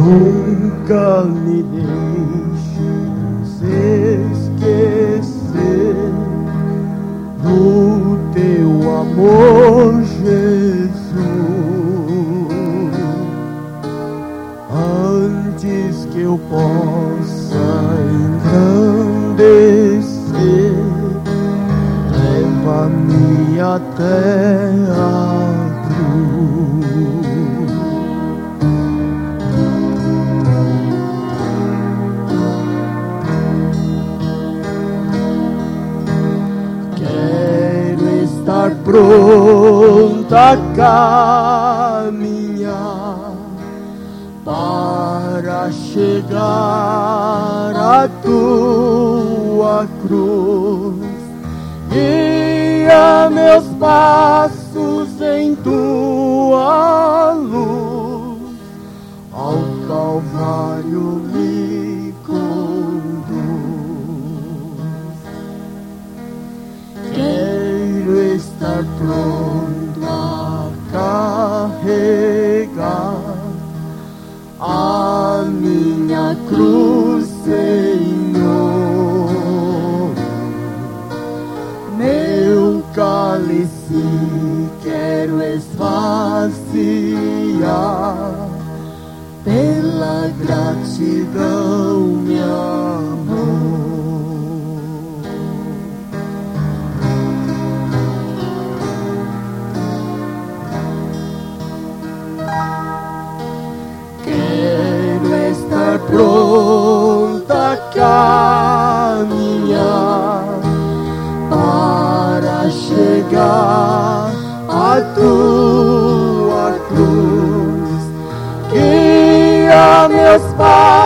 Nunca me deixes esquecer do teu amor, Jesus, antes que eu possa engrandecer, leva-me até a cruz. Quero estar pronta a caminhar para chegar à tua cruz. Guia meus passos em tua luz, ao Calvário me conduz. Quero estar pronto a carregar a minha cruz, Senhor. Meu cálice quero esvaziar, pela gratidão me amor. Quero estar pronta a caminhar para chegar à tua cruz. Guia meus passos